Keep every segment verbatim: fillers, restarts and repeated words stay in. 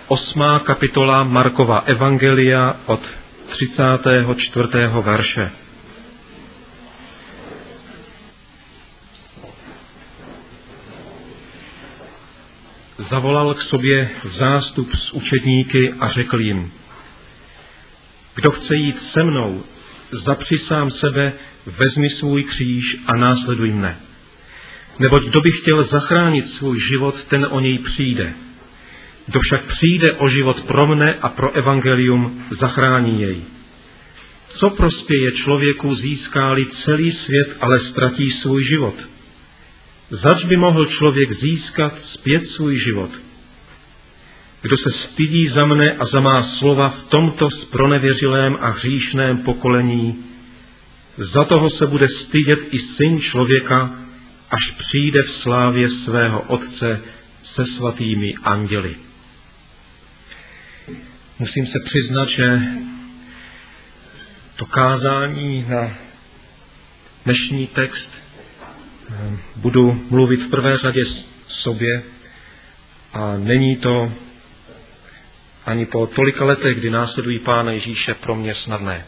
osmá kapitola Markova evangelia od třicátého čtvrtého verše. Zavolal k sobě zástup z učedníky a řekl jim: Kdo chce jít se mnou, zapři sám sebe, vezmi svůj kříž a následuj mne. Neboť kdo by chtěl zachránit svůj život, ten o něj přijde. Kdo však přijde o život pro mne a pro evangelium, zachrání jej. Co prospěje člověku, získá-li celý svět, ale ztratí svůj život? Zač by mohl člověk získat zpět svůj život? Kdo se stydí za mne a za má slova v tomto zpronevěřilém a hříšném pokolení, za toho se bude stydět i Syn člověka, až přijde v slávě svého Otce se svatými anděli. Musím se přiznat, že to kázání na dnešní text budu mluvit v prvé řadě sobě a není to ani po tolika letech, kdy následují Pána Ježíše, pro mě snadné.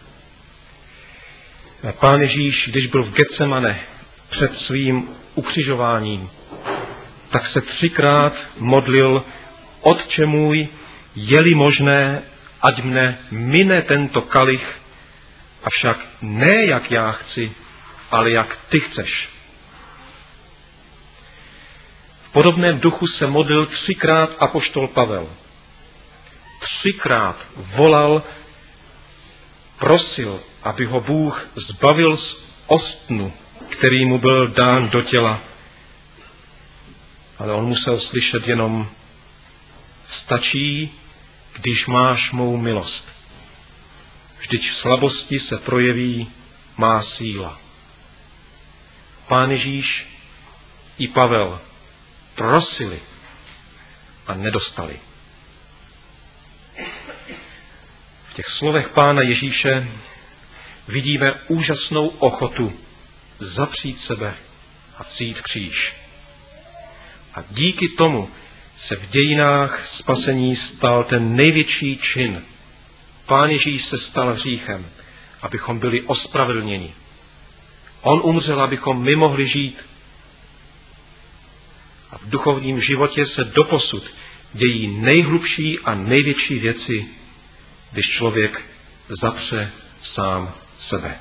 Pán Ježíš, když byl v Getsemane před svým ukřižováním, tak se třikrát modlil: Otče můj, je-li možné, ať mne mine tento kalich, avšak ne jak já chci, ale jak ty chceš. V podobném duchu se modlil třikrát apoštol Pavel. Třikrát volal, prosil, aby ho Bůh zbavil z ostnu, který mu byl dán do těla. Ale on musel slyšet jenom: stačí, když máš mou milost. Vždyť v slabosti se projeví má síla. Pán Ježíš i Pavel prosili a nedostali. V těch slovech Pána Ježíše vidíme úžasnou ochotu zapřít sebe a vzít kříž. A díky tomu se v dějinách spasení stal ten největší čin. Pán Ježíš se stal hříchem, abychom byli ospravedlněni. On umřel, abychom my mohli žít. A v duchovním životě se doposud dějí nejhlubší a největší věci, když člověk zapře sám sebe.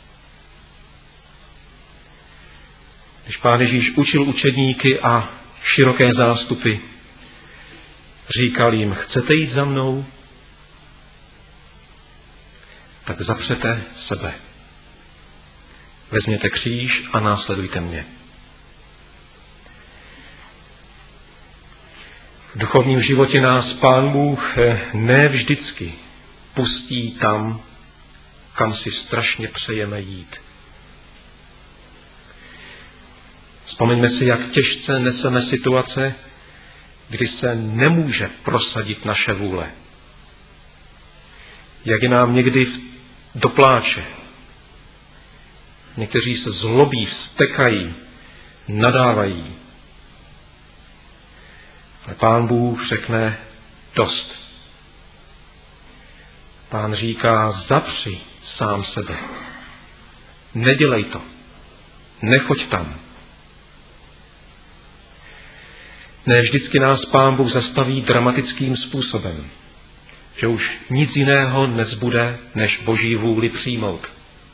Když Pán Ježíš učil učedníky a široké zástupy, říkal jim: chcete jít za mnou? Tak zapřete sebe. Vezměte kříž a následujte mě. V duchovním životě nás Pán Bůh ne vždycky pustí tam, kam si strašně přejeme jít. Vzpomeňme si, jak těžce neseme situace, kdy se nemůže prosadit naše vůle. Jak je nám někdy do pláče. Někteří se zlobí, vztekají, nadávají. Ale Pán Bůh řekne: dost. Pán říká: zapři sám sebe. Nedělej to. Nechoď tam. Ne vždycky nás Pán Bůh zastaví dramatickým způsobem, že už nic jiného nezbude, než Boží vůli přijmout.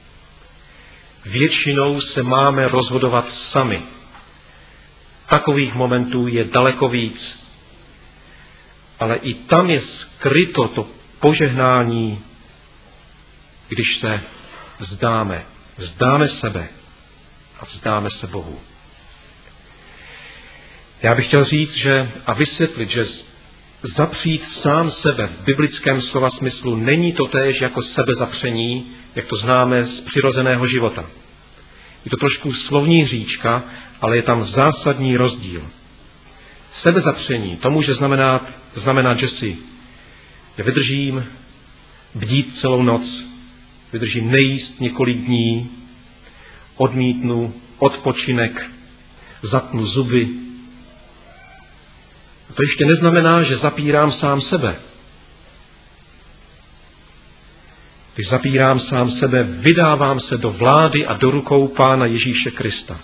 Většinou se máme rozhodovat sami. Takových momentů je daleko víc. Ale i tam je skryto to požehnání, když se vzdáme. Vzdáme sebe a vzdáme se Bohu. Já bych chtěl říct, že a vysvětlit, že zapřít sám sebe v biblickém slova smyslu není totéž jako sebezapření, jak to známe z přirozeného života. Je to trošku slovní hříčka, ale je tam zásadní rozdíl. Sebezapření, to může znamenat, znamenat, že si vydržím bdít celou noc, vydržím nejíst několik dní, odmítnu odpočinek, zatnu zuby, A to ještě neznamená, že zapírám sám sebe. Když zapírám sám sebe, vydávám se do vlády a do rukou Pána Ježíše Krista.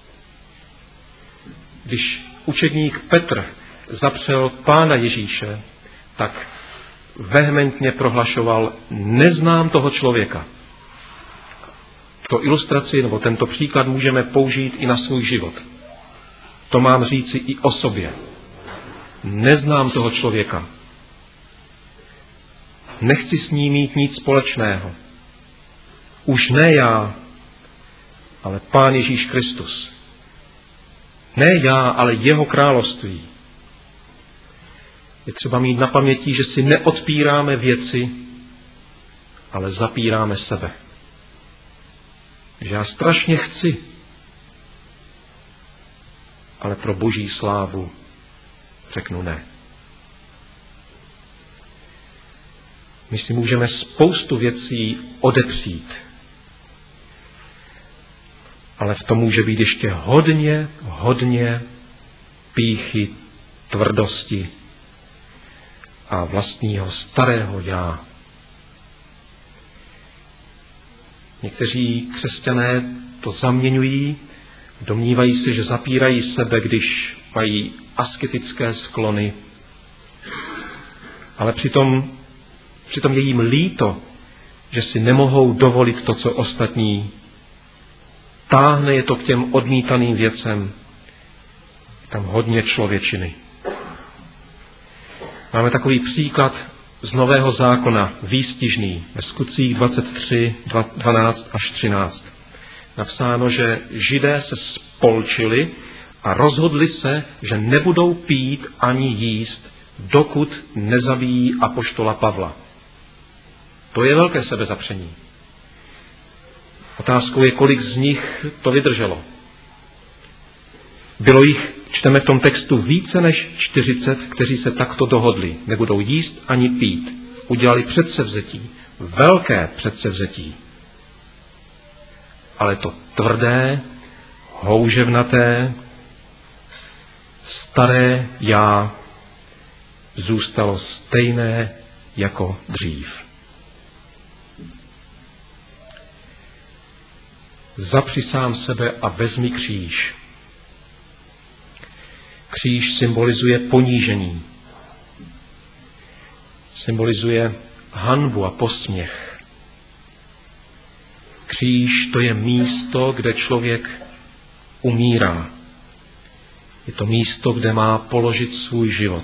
Když učedník Petr zapřel Pána Ježíše, tak vehementně prohlašoval: neznám toho člověka. To ilustraci nebo tento příklad můžeme použít i na svůj život. To mám říci i o sobě. Neznám toho člověka. Nechci s ním mít nic společného. Už ne já, ale Pán Ježíš Kristus. Ne já, ale jeho království. Je třeba mít na paměti, že si neodpíráme věci, ale zapíráme sebe. Že já strašně chci, ale pro Boží slávu řeknu ne. My si můžeme spoustu věcí odepřít, ale v tom může být ještě hodně, hodně pýchy, tvrdosti a vlastního starého já. Někteří křesťané to zaměňují, domnívají se, že zapírají sebe, když mají asketické sklony, ale přitom, přitom je jim líto, že si nemohou dovolit to, co ostatní. Táhne je to k těm odmítaným věcem. Tam hodně člověčiny. Máme takový příklad z Nového zákona, výstižný, ve Skutcích dvacet tři, dvanáct až třináct. Napsáno, že Židé se spolčili a rozhodli se, že nebudou pít ani jíst, dokud nezabijí apoštola Pavla. To je velké sebezapření. Otázkou je, kolik z nich to vydrželo. Bylo jich, čteme v tom textu, více než čtyřicet, kteří se takto dohodli. Nebudou jíst ani pít. Udělali předsevzetí. Velké předsevzetí. Ale to tvrdé, houževnaté, staré já zůstalo stejné jako dřív. Zapři sám sebe a vezmi kříž. Kříž symbolizuje ponížení. Symbolizuje hanbu a posměch. Kříž to je místo, kde člověk umírá. Je to místo, kde má položit svůj život.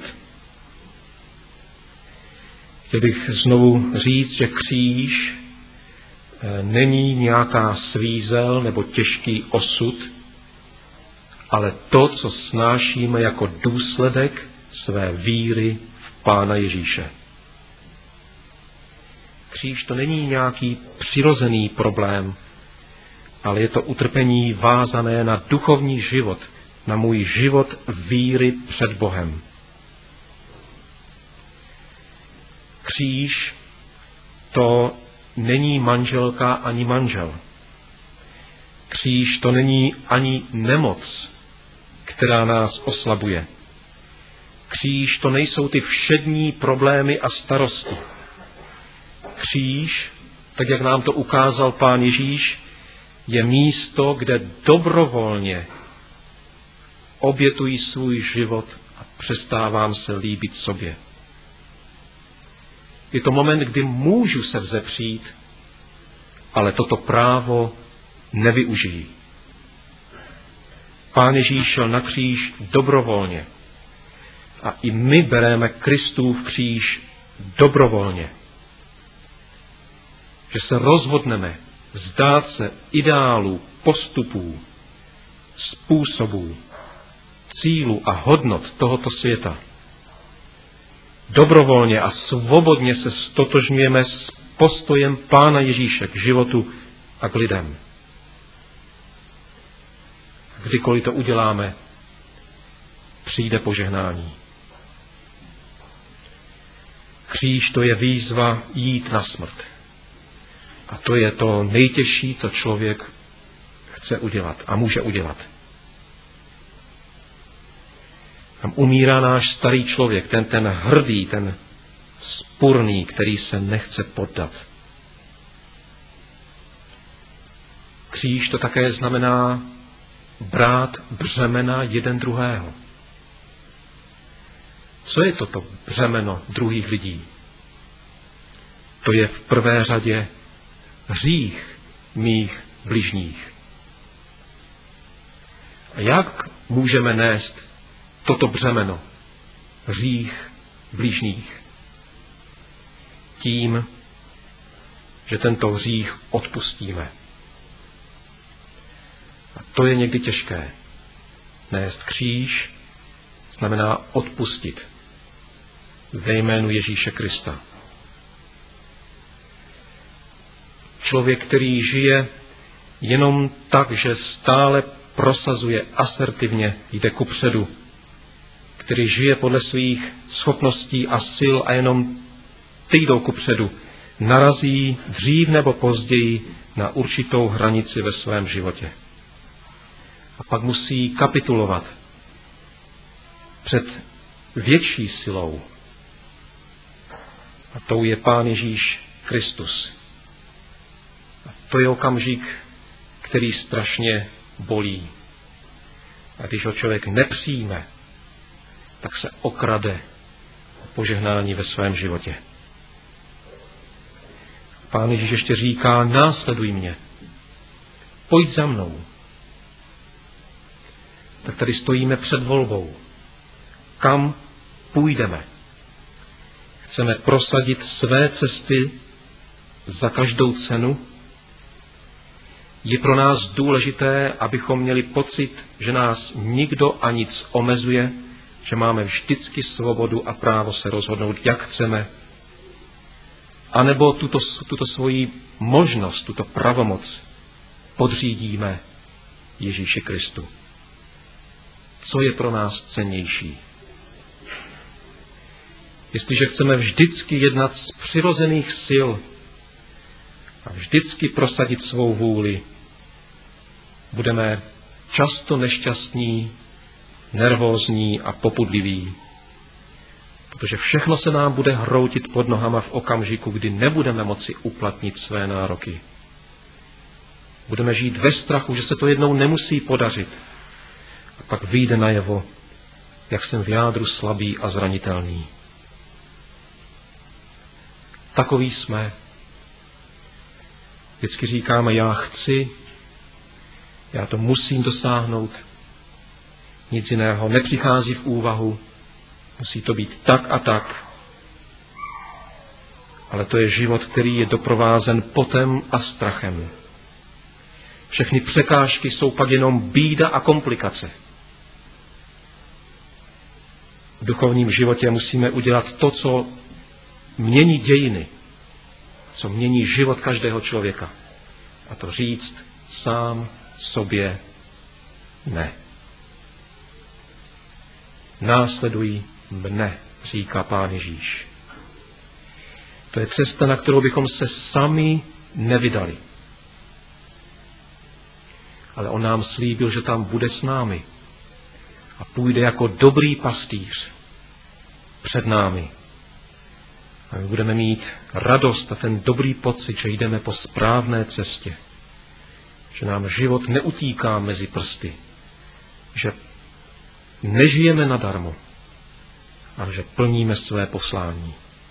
Chtěl bych znovu říct, že kříž není nějaká svízel nebo těžký osud, ale to, co snášíme jako důsledek své víry v Pána Ježíše. Kříž to není nějaký přirozený problém, ale je to utrpení vázané na duchovní život, na můj život víry před Bohem. Kříž to není manželka ani manžel. Kříž to není ani nemoc, která nás oslabuje. Kříž to nejsou ty všední problémy a starosti. Kříž, tak jak nám to ukázal Pán Ježíš, je místo, kde dobrovolně obětuji svůj život a přestávám se líbit sobě. Je to moment, kdy můžu se vzepřít, ale toto právo nevyužijí. Pán Ježíš šel na kříž dobrovolně a i my bereme Kristův kříž dobrovolně. Že se rozhodneme vzdát se ideálů, postupů, způsobů, cílů a hodnot tohoto světa. Dobrovolně a svobodně se stotožňujeme s postojem Pána Ježíše k životu a k lidem. Kdykoliv to uděláme, přijde požehnání. Kříž to je výzva jít na smrt. A to je to nejtěžší, co člověk chce udělat a může udělat. Tam umírá náš starý člověk, ten, ten hrdý, ten spurný, který se nechce poddat. Kříž to také znamená brát břemena jeden druhého. Co je toto břemeno druhých lidí? To je v prvé řadě hřích mých bližních. A jak můžeme nést toto břemeno, hřích bližních? Tím, že tento hřích odpustíme. A to je někdy těžké. Nést kříž znamená odpustit ve jménu Ježíše Krista. Člověk, který žije jenom tak, že stále prosazuje asertivně, jde kupředu, který žije podle svých schopností a sil a jenom ty jdou kupředu, narazí dřív nebo později na určitou hranici ve svém životě. A pak musí kapitulovat před větší silou. A tou je Pán Ježíš Kristus. A to je okamžik, který strašně bolí. A když ho člověk nepřijme, tak se okrade o požehnání ve svém životě. Pán Ježíš ještě říká, následuj mě, pojď za mnou. Tak tady stojíme před volbou. Kam půjdeme? Chceme prosadit své cesty za každou cenu? Je pro nás důležité, abychom měli pocit, že nás nikdo a nic omezuje, že máme vždycky svobodu a právo se rozhodnout, jak chceme, anebo tuto, tuto svoji možnost, tuto pravomoc podřídíme Ježíši Kristu. Co je pro nás cennější? Jestliže chceme vždycky jednat z přirozených sil a vždycky prosadit svou vůli, budeme často nešťastní, nervózní a popudliví, protože všechno se nám bude hroutit pod nohama v okamžiku, kdy nebudeme moci uplatnit své nároky. Budeme žít ve strachu, že se to jednou nemusí podařit. A pak vyjde najevo, jak jsem v jádru slabý a zranitelný. Takový jsme. Vždycky říkáme, já chci, já to musím dosáhnout. Nic jiného nepřichází v úvahu. Musí to být tak a tak. Ale to je život, který je doprovázen potem a strachem. Všechny překážky jsou pak jenom bída a komplikace. V duchovním životě musíme udělat to, co mění dějiny, co mění život každého člověka. A to říct sám sobě ne. Následuj mne, říká Pán Ježíš. To je cesta, na kterou bychom se sami nevydali. Ale on nám slíbil, že tam bude s námi a půjde jako dobrý pastýř před námi. A my budeme mít radost a ten dobrý pocit, že jdeme po správné cestě. Že nám život neutíká mezi prsty. Že nežijeme nadarmo, ale že plníme své poslání.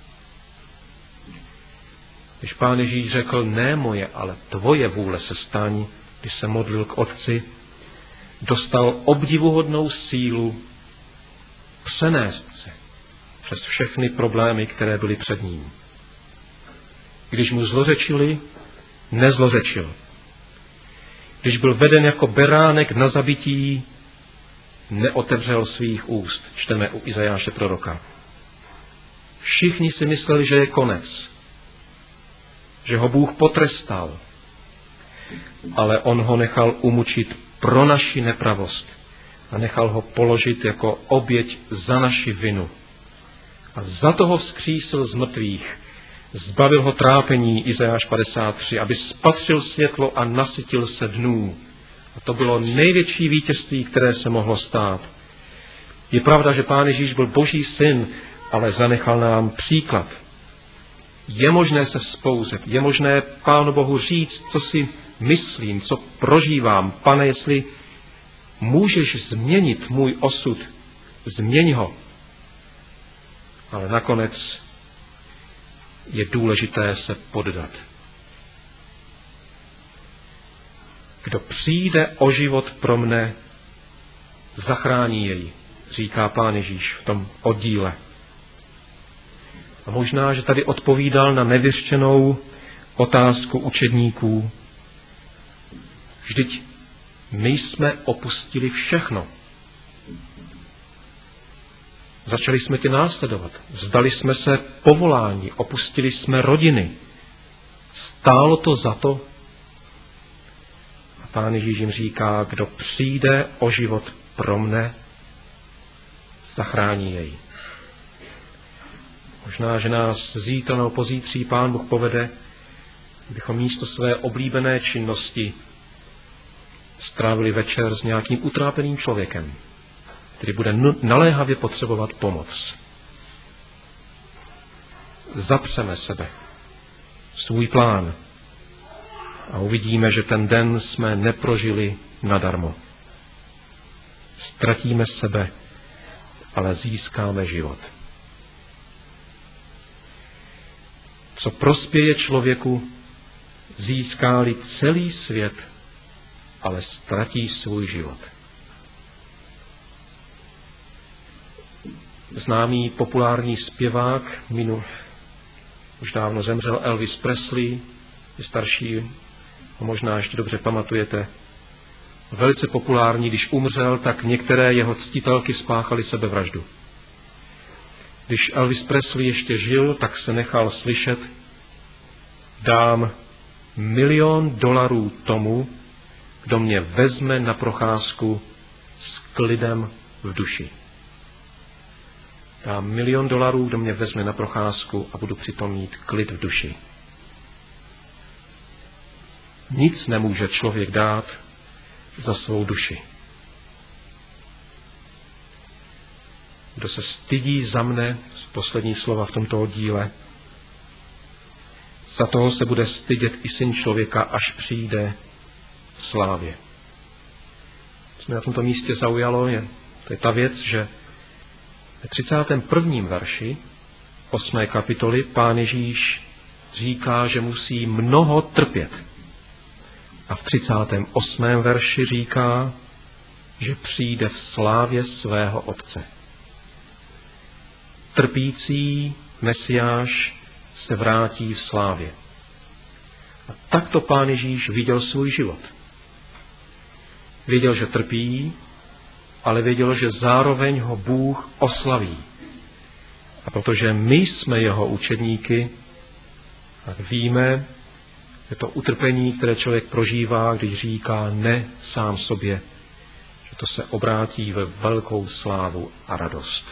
Když Pán Ježíš řekl, ne moje, ale tvoje vůle se staň, když se modlil k Otci, dostal obdivuhodnou sílu přenést se přes všechny problémy, které byly před ním. Když mu zlořečili, nezlořečil. Když byl veden jako beránek na zabití, neotevřel svých úst, čteme u Izajáše proroka. Všichni si mysleli, že je konec, že ho Bůh potrestal, ale on ho nechal umučit pro naši nepravost a nechal ho položit jako oběť za naši vinu. A za toho vzkřísil z mrtvých, zbavil ho trápení, Izajáš padesát tři, aby spatřil světlo a nasytil se dnů. A to bylo největší vítězství, které se mohlo stát. Je pravda, že Pán Ježíš byl Boží syn, ale zanechal nám příklad. Je možné se vzpouzet, je možné Pánu Bohu říct, co si myslím, co prožívám. Pane, jestli můžeš změnit můj osud, změň ho. Ale nakonec je důležité se poddat. Kdo přijde o život pro mne, zachrání jej, říká Pán Ježíš v tom oddíle. A možná, že tady odpovídal na nevyřčenou otázku učedníků. Vždyť my jsme opustili všechno. Začali jsme tě následovat. Vzdali jsme se povolání, opustili jsme rodiny. Stálo to za to? A Pán Ježíš jim říká, kdo přijde o život pro mne, zachrání jej. Možná, že nás zítra nebo pozítří Pán Bůh povede, abychom místo své oblíbené činnosti strávili večer s nějakým utrápeným člověkem, který bude naléhavě potřebovat pomoc. Zapřeme sebe, svůj plán a uvidíme, že ten den jsme neprožili nadarmo. Ztratíme sebe, ale získáme život. Co prospěje člověku, získá-li celý svět, ale ztratí svůj život. Známý populární zpěvák, minul, už dávno zemřel, Elvis Presley, je starší, ho možná ještě dobře pamatujete. Velice populární, když umřel, tak některé jeho ctitelky spáchaly sebevraždu. Když Elvis Presley ještě žil, tak se nechal slyšet: dám milion dolarů tomu, kdo mě vezme na procházku s klidem v duši. Dám milion dolarů, kdo mě vezme na procházku a budu přitom mít klid v duši. Nic nemůže člověk dát za svou duši. Kdo se stydí za mne, poslední slova v tomto oddíle, za toho se bude stydět i Syn člověka, až přijde v slávě. Co mě na tomto místě zaujalo, je, to je ta věc, že ve třicátém prvním verši osmé kapitoly Pán Ježíš říká, že musí mnoho trpět. A v třicátém osmém verši říká, že přijde v slávě svého Otce. Trpící Mesiáš se vrátí v slávě. A takto Pán Ježíš viděl svůj život. Věděl, že trpí, ale věděl, že zároveň ho Bůh oslaví. A protože my jsme jeho učedníky, tak víme, že to utrpení, které člověk prožívá, když říká ne sám sobě, že to se obrátí ve velkou slávu a radost.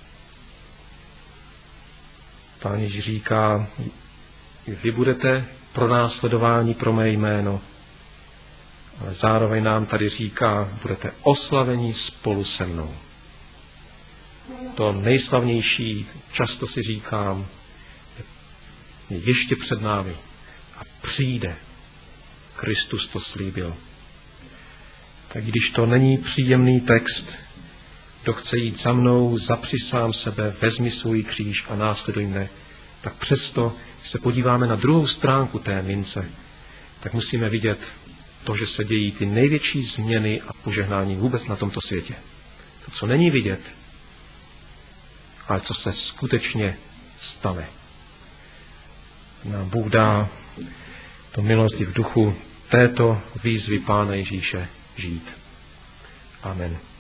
Pán Ježíš říká, vy budete pronásledováni pro mé jméno, ale zároveň nám tady říká, budete oslaveni spolu se mnou. To nejslavnější, často si říkám, je ještě před námi a přijde. Kristus to slíbil. Tak když to není příjemný text, kdo chce jít za mnou, zapři sám sebe, vezmi svůj kříž a následuj mne, tak přesto, když se podíváme na druhou stránku té mince, tak musíme vidět to, že se dějí ty největší změny a požehnání vůbec na tomto světě. To, co není vidět, ale co se skutečně stane. Nám Bůh dá to milosti v duchu této výzvy Pána Ježíše žít. Amen.